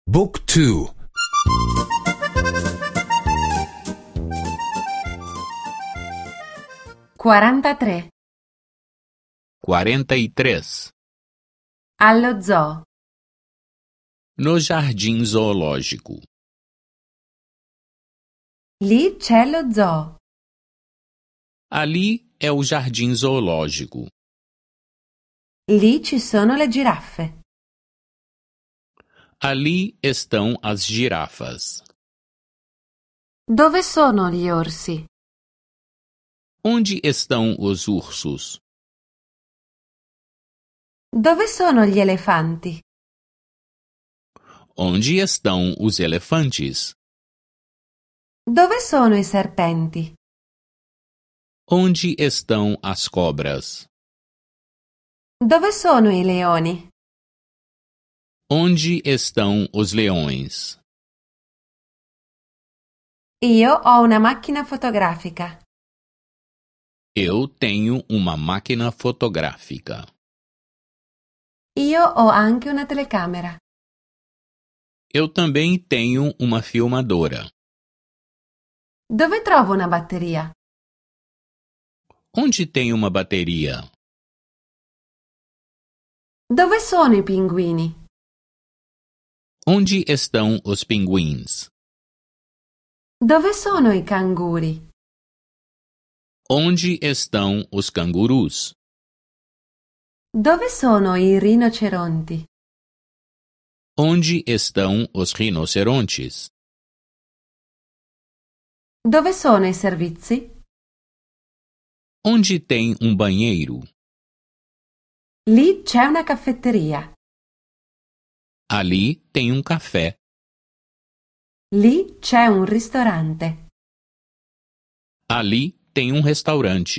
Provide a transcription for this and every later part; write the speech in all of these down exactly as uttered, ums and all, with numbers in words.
Book two. quarantatré. quarenta e três. Allo zoo. No jardim zoológico. Lì c'è lo zoo. Ali é o jardim zoológico. Lì ci sono le giraffe. Ali estão as girafas. Dove sono gli orsi? Onde estão os ursos? Dove sono gli elefanti? Onde estão os elefantes? Dove sono i serpenti? Onde estão as cobras? Dove sono i leoni? Onde estão os leões? Io ho una macchina fotografica. Eu tenho uma máquina fotográfica. Io ho anche una telecamera. Eu também tenho uma filmadora. Dove trovo una batteria? Onde tem uma bateria? Dove sono i pinguini? Onde estão os pinguins? Dove sono i canguri? Onde estão os cangurus? Dove sono i rinoceronti? Onde estão os rinocerontes? Dove sono i servizi? Onde tem um banheiro? Lì c'è una caffetteria. Ali tem um café. Lì c'è un ristorante. Ali tem um restaurante.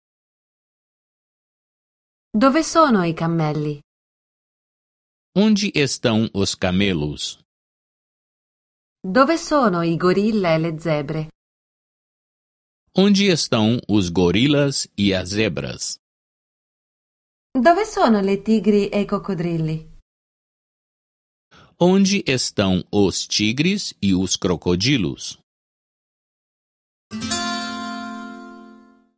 Dove sono i cammelli? Onde estão os camelos? Dove sono i gorilla e le zebre? Onde estão os gorilas e as zebras? Dove sono le tigri e i coccodrilli? Onde estão os tigres e os crocodilos?